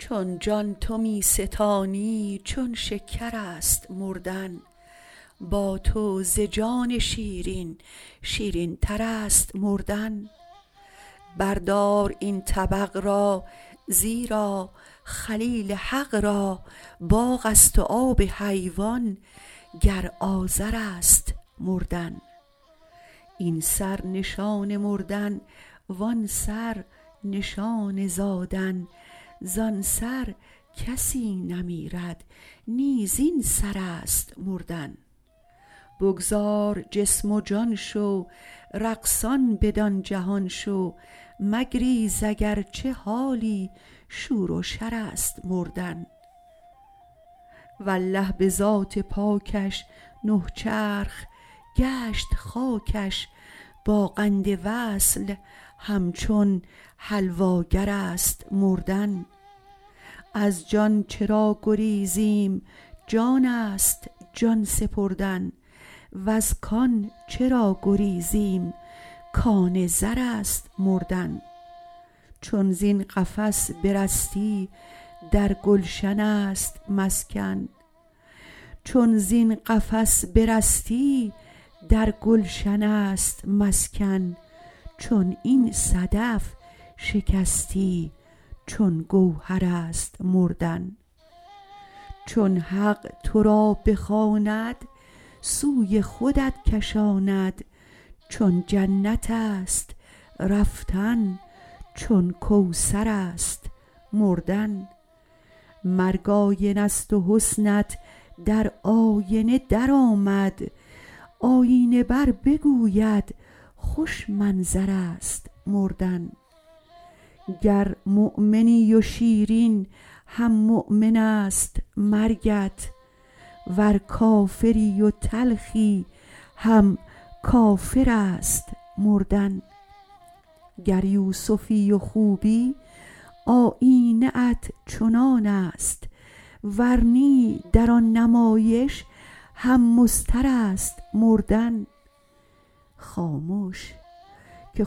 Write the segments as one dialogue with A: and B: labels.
A: چون جان تو می ستانی چون شکر است مردن. با تو ز جان شیرین شیرین تر است مردن. بردار این طبق را زیرا خلیل حق را باغ است و آب حیوان گر آذر است مردن. این سر نشان مردن وان سر نشان زادن. زان سر کسی نمیرد نیز این سر است مردن. بگذار جسم و جان شو رقصان بدان جهان شو. مگریز اگر چه حالی شور و شر است مردن. والله به ذات پاکش نه چرخ گشت خاکش. با قند وصل همچون حلواگر است مردن. از جان چرا گریزیم جان است جان سپردن. وز کان چرا گریزیم کان زر است مردن. چون زین قفس برستی در گلشن است مسکن. چون زین قفس برستی در گلشن است مسکن. چون این صدف شکستی چون گوهر است مردن. چون حق تو را بخواند سوی خودت کشاند. چون جنت است رفتن چون کوثر است مردن. مرگ آینه است و حسنت در آینه درآمد. آیینه بر بگوید خوش منظر است مردن. گر مؤمنی و شیرین هم مؤمن است مرگت. ور کافری و تلخی هم کافر است مردن. گر یوسفی و خوبی آیینه ات چنان است. ور نی در آن نمایش هم مضطر است مردن. خامش که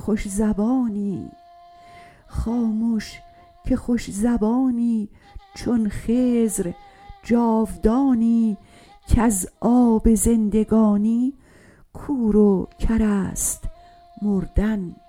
A: خوش زبانی چون خضر جاودانی. کز آب زندگانی کور و کر است مردن.